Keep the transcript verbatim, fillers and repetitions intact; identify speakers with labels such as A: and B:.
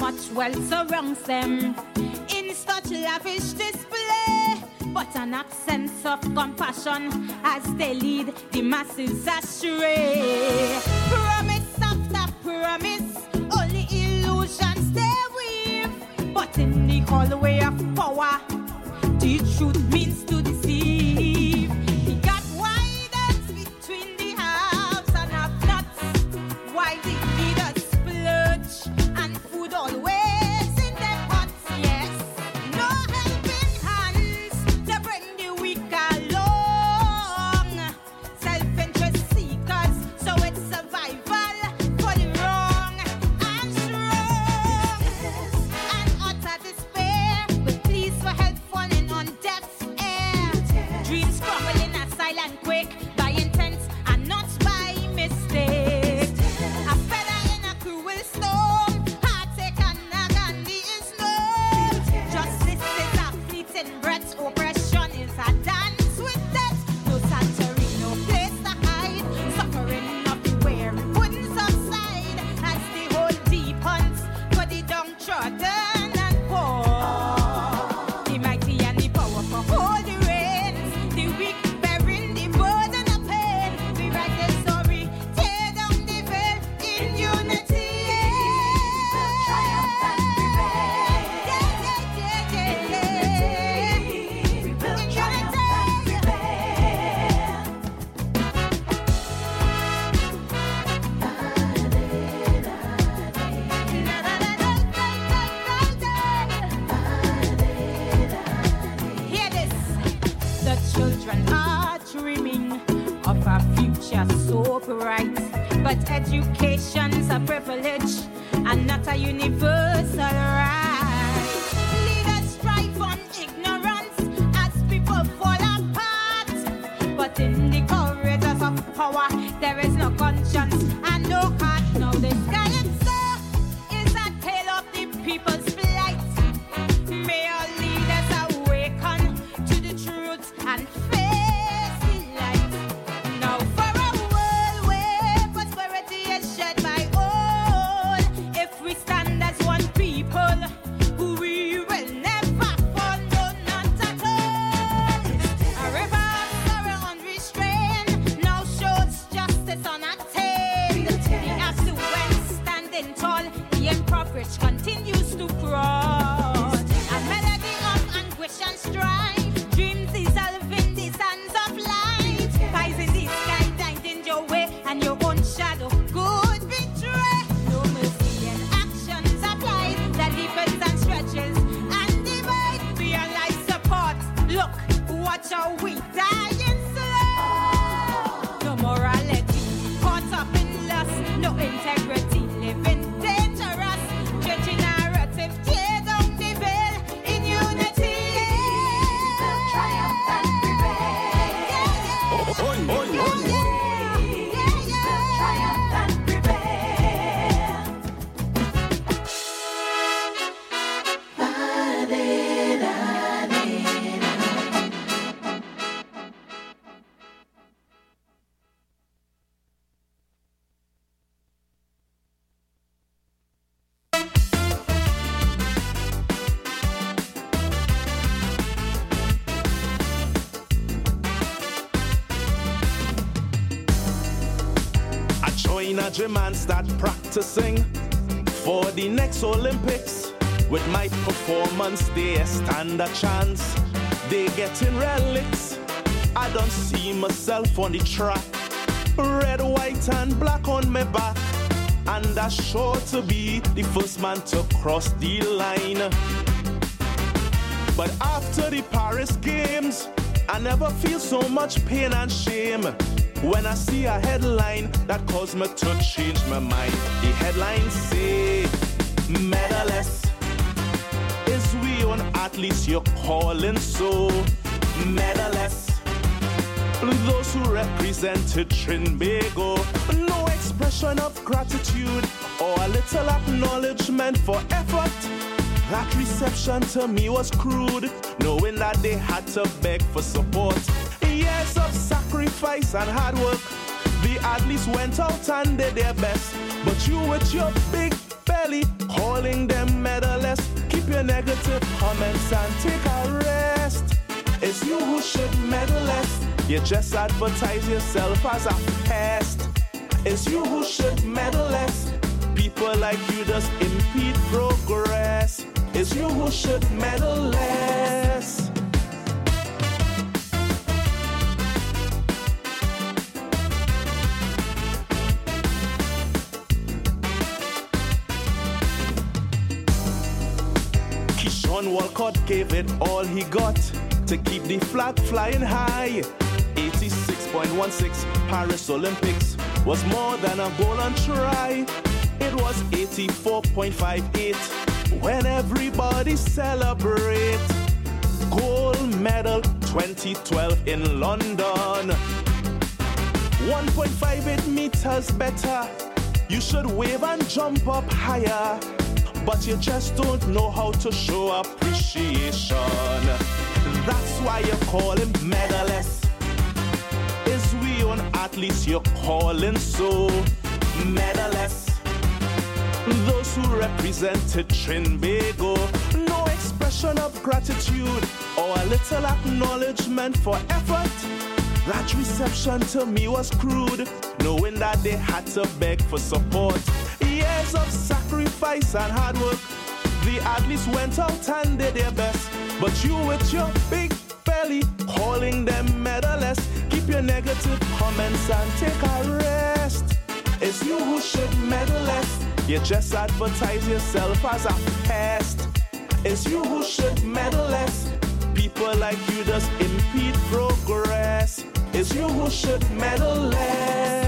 A: much wealth surrounds them in such lavish display, but an absence of compassion as they lead the masses astray. Promise after promise, only illusions they weave, but in the hallway of power, the truth means to deceive. He got widens between the haves and have-nots, while the leaders splurge and food always in their pots. Yes, no helping hands to bring the weak along. Self-interest seekers, so it's survival for the wrong and strong. And utter despair with pleas for help falling on deaf's ear. Dreams crumbling a silent quake by intent and not by mistake. A feather in a cruel storm, heartache and agony is known. Justice is a fleeting breath, oppression is a dance with death. No sanctuary, no place to hide, suffering of the weary wouldn't subside as the whole deep hunts for the downtrodden and poor. The mighty and the powerful hold the reins, the weak bearing the burden of pain. We write the story, tear down the veil in unity. Triumph and prevail. Yeah, yeah, yeah, yeah, yeah. In unity. Hear this. The children are dreaming of a future so bright, but education's a privilege and not a universal right. Leaders strive on ignorance as people fall apart, but in the corridors of power there is no conscience and no heart. Now this calypso is a tale of the people's plight. May our leaders awaken to the truth and face the light. Now for a world where prosperity is shared by all, if we stand as one people, we will never fall, no, not at all. A river of sorrow unrestrained now shows justice unattained. The affluent standing tall, the impoverished continues to cross. A melody of anguish and strife, dreams dissolving the sands of light. Pies in the sky dined in your way, and your own shadow could betray. No mercy in actions applied that deepens and stretches and divides. Realize support. Look, watch how we dying slow. No morality, caught up in lust, no integrity, living dangerous. Churchy narrative, tear down the veil in unity. Triumph and prevail. Yeah, yeah.
B: Oi, oi, oi.
A: Yeah, yeah, yeah. Triumph and prevail.
B: I join a gym and start practicing for the next Olympics. With my performance, they stand a chance. They getting relics. I don't see myself on the track. Red, white, and black on my back. And I'm sure to be the first man to cross the line. But after the Paris Games, I never feel so much pain and shame when I see a headline that caused me to change my mind. The headline say, medalist is we on athletes you're calling so. Medalist, those who represented Trinbago, no expression of gratitude or a little acknowledgement for effort. That reception to me was crude, knowing that they had to beg for support. Years of sacrifice and hard work, the athletes went out and did their best. But you with your big belly, calling them negative comments and take a rest. It's you who should meddle less. You just advertise yourself as a pest. It's you who should meddle less. People like you just impede progress. It's you who should meddle less. Keyshawn Walcott gave it all he got to keep the flag flying high. eighty-six point one six Paris Olympics was more than a goal on try. It was eighty-four point five eight when everybody celebrate. Gold medal twenty twelve in London. one point five eight meters better. You should wave and jump up higher, but you just don't know how to show appreciation. That's why you call him medalist. Is we own athletes you're calling so medalist. Those who represented Trinbago, no expression of gratitude or a little acknowledgement for effort. That reception to me was crude, knowing that they had to beg for support. Years of sacrifice and hard work, the athletes went out and did their best. But you with your big belly, calling them medalists, keep your negative comments and take a rest. It's you who should meddle less. You just advertise yourself as a pest. It's you who should meddle less. People like you just impede progress. It's you who should meddle less.